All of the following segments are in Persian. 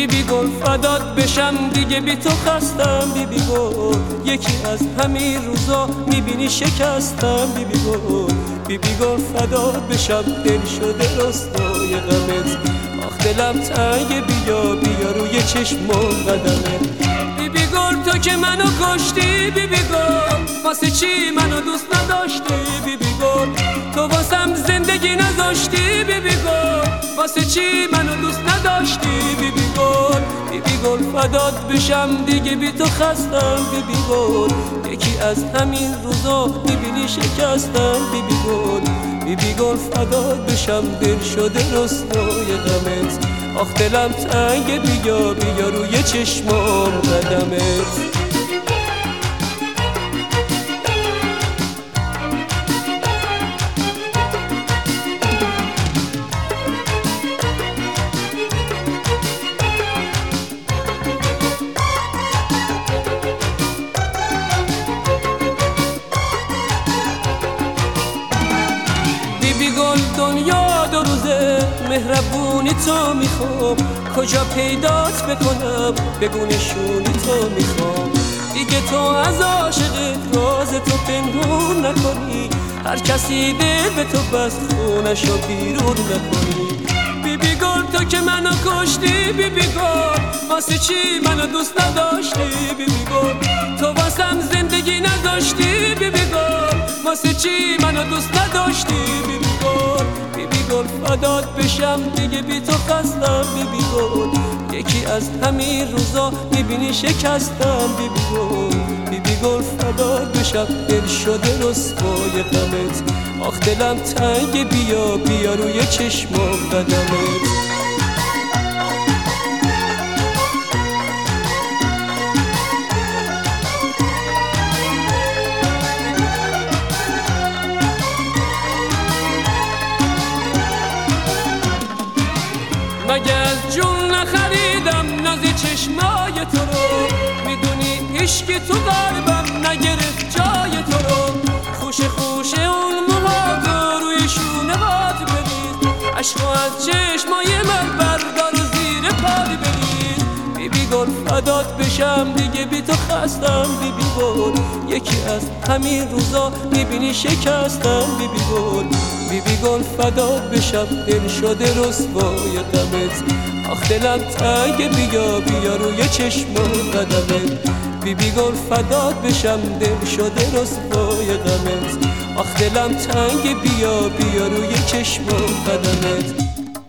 بی گل فدات بشم دیگه بی تو خستم بی گل یکی از همین روزا میبینی شکستم بی گل بی گل فدات بشم دل شده رسوای غمت آخ دلم تنگه بیا روی چشمم قدمت بی گل تو که منو کشتی بی گل واسه چی منو دوست نداشتی بی گل تو واسم زندگی نذاشتی بی گل واسه چی منو دوست نداشتی بی گل فدات بشم دیگه بی تو خستم بی گل یکی از همین روزا میبینی شکستم بی گل فدات بشم دل شده رسوای غمت آخ دلم تنگه بیا روی چشمام قدمت دنیا دو روزه مهربونی تو میخوام کجا پیدات بکنم بگو نشونی تو میخوام دیگه تو از عاشقت راز تو پنهون نکنی هر کسی دل به تو بست خونشو بیرون نکنی بی گل تو که منو کشتی بی گل واسه چی منو دوست نداشتی بی گل تو واسم زندگی نداشتی بی گل واسه چی منو دوست نداشتی بی گل فدات بشم دیگه بی تو خستم بی گل یکی از همین روزا میبینی شکستم بی گل فدات بشم دل شده رسوای غمت آخ دلم تنگه بیا روی چشمام قدمت مگه از جون نخریدم ناز چشمای تو رو میدونی عشق تو قلبم نگرفت جای تو رو خوش اون موهاتو روی شونه باد بریز عشقو از چشمای من بردار و زیر پاد بریز بی گل فدات بشم دیگه بی تو خستم بی گل یکی از همین روزا میبینی شکستم بی گل فدات بشم دل شده رسوای غمت آخ دلم تنگه بیا روی چشمم قدمت بی گل فدات بشم دل شده رسوای غمت آخ دلم تنگه بیا روی چشمم قدمت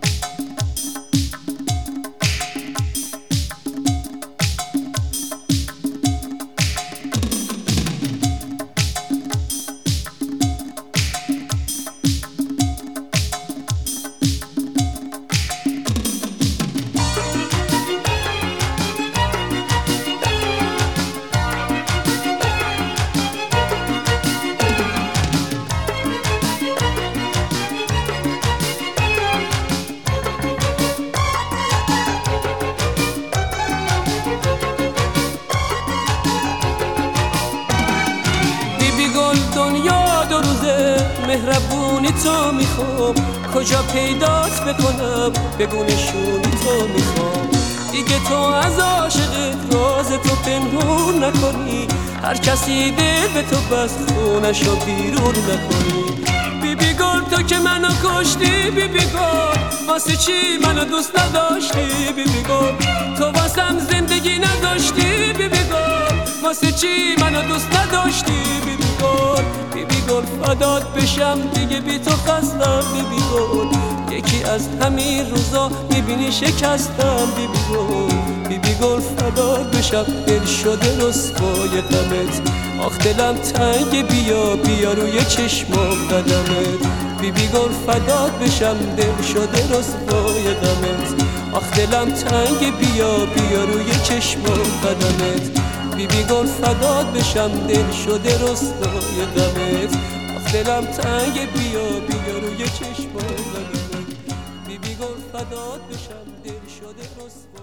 دنیا دو روزه مهربونی تو میخوام کجا پیدات بکنم بگو نشونی تو میخوام دیگه تو از عاشقت راز تو پنهون نکنی هر کسی دل به تو بست خونشو بیرون نکنی بی گل تو که منو کشتی بی گل واسه چی منو دوست نداشتی بی گل تو واسم زندگی نداشتی بی گل واسه چی منو دوست نداشتی بی گل فدات بشم دیگه بی تو خستم بی گل یکی از همین روزا میبینی شکستم بی گل فدات بشم دل شده رسوای غمت آخ دلم تنگه بیا روی چشمام قدمت بی گل فدات بشم دل شده رسوای غمت آخ دلم تنگه بیا روی چشمام قدمت بی گل فدات بشم دل شده رسوای غمت آخ دلم تنگه بیا روی چشمام قدمت بی گل فدات بشم دل شده رسوای